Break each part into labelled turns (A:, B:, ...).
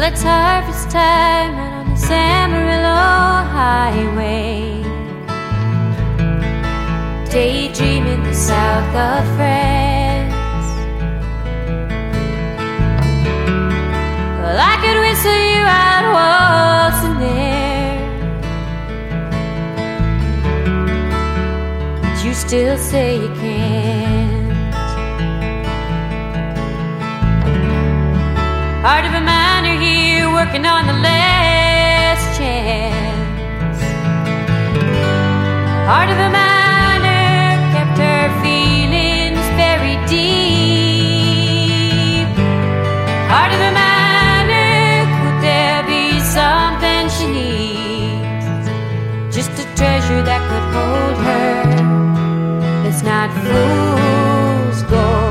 A: it's harvest time out on this Amarillo highway, daydreaming the south of France. Well, I could whistle you out waltzing there, but you still say you can't. Heart of a miner here working on the last chance. Heart of a miner kept her feelings very deep. Heart of a miner, could there be something she needs? Just a treasure that could hold her. It's not fool's gold.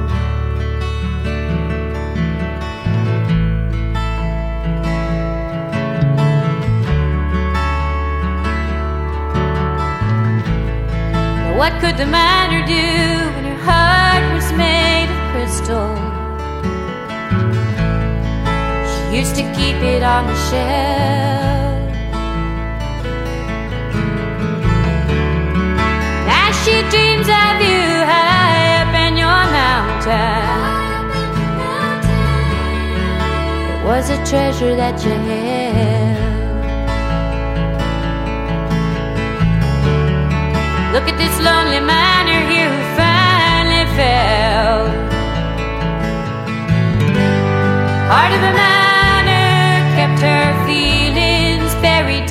A: What could the miner do when her heart was made of crystal? She used to keep it on the shelf. As she dreams of you high up in your mountain, it was a treasure that you held. Look at this lonely miner here who finally fell. Heart of a miner kept her feelings buried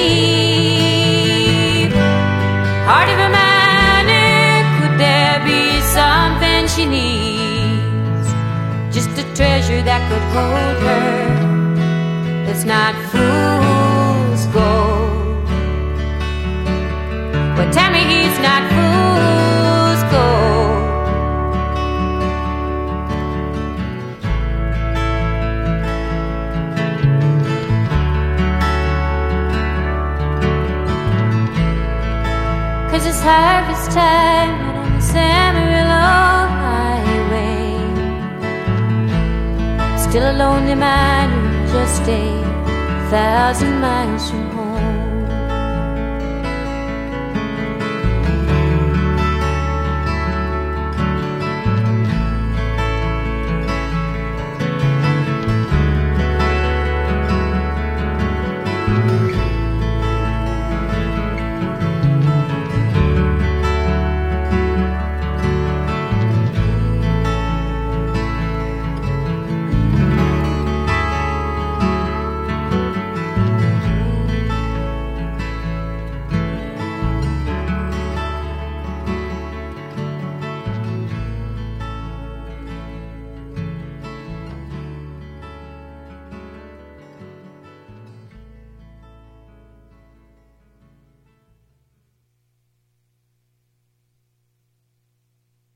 A: deep. Heart of a miner, could there be something she needs? Just a treasure that could hold her. It's not fool's gold. But tell me he's not fool's gold. 'Cause it's harvest time out on the Amarillo highway. Still a lonely miner, just 1,000 miles from home.